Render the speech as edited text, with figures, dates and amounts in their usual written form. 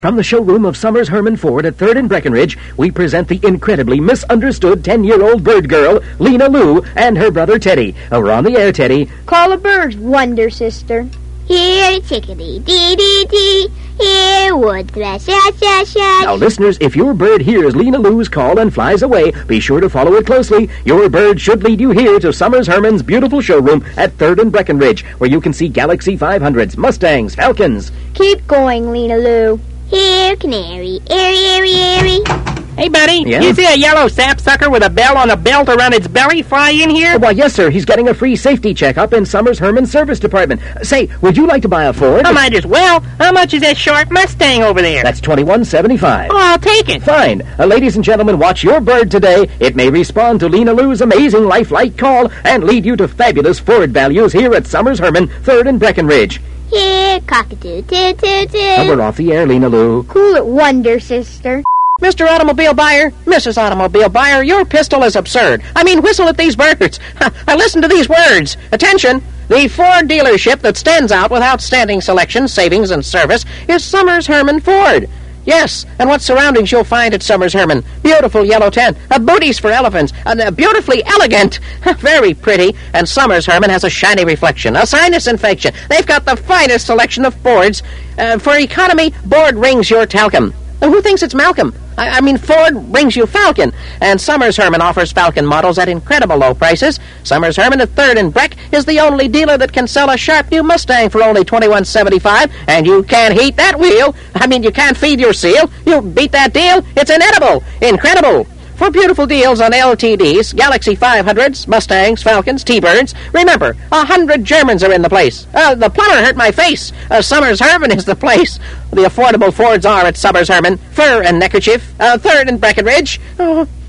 From the showroom of Summers Herman Ford at 3rd and Breckenridge, we present the incredibly misunderstood 10-year-old bird girl, Lena Lou, and her brother Teddy. We're on the air, Teddy. Call a bird, Wonder Sister. Here, chickadee, dee-dee-dee. Here, wood thrush, shush. Now, listeners, if your bird hears Lena Lou's call and flies away, be sure to follow it closely. Your bird should lead you here to Summers Herman's beautiful showroom at 3rd and Breckenridge, where you can see Galaxy 500s, Mustangs, Falcons. Keep going, Lena Lou. Here, canary, airy. Hey, buddy, Yeah? you see a yellow sapsucker with a bell on a belt around its belly fly in here? Why, yes, sir. He's getting a free safety checkup in Summers Herman's service department. Say, would you like to buy a Ford? I might as well. How much is that sharp Mustang over there? That's $21.75. Oh, I'll take it. Fine. Ladies and gentlemen, watch your bird today. It may respond to Lena Lou's amazing lifelike call and lead you to fabulous Ford values here at Summers Herman, 3rd and Breckenridge. Here, cockatoo, toot. And we're off the air, Lena Lou. Cool it, Wonder Sister. Mr. Automobile Buyer, Mrs. Automobile Buyer, your pistol is absurd. I mean, whistle at these birds. Listen to these words. Attention. The Ford dealership that stands out with outstanding selection, savings, and service is Summers Herman Ford. Yes, and what surroundings you'll find at Summers Herman. Beautiful yellow tent, booties for elephants, beautifully elegant, very pretty, and Summers Herman has a shiny reflection, a sinus infection. They've got the finest selection of Fords. For economy, Ford rings your talcum. Who thinks it's Malcolm? I mean, Ford brings you Falcon, and Summers Herman offers Falcon models at incredible low prices. Summers Herman at 3rd and Breck is the only dealer that can sell a sharp new Mustang for only $21.75, and you can't heat that wheel. I mean, you can't feed your seal. You beat that deal? It's inedible. Incredible. For beautiful deals on LTDs, Galaxy 500s, Mustangs, Falcons, T-Birds, remember, 100 Germans are in the place. The plumber hurt my face. Summers Herman is the place. The affordable Fords are at Summers Herman, Fur and Neckerchief, 3rd and Breckenridge.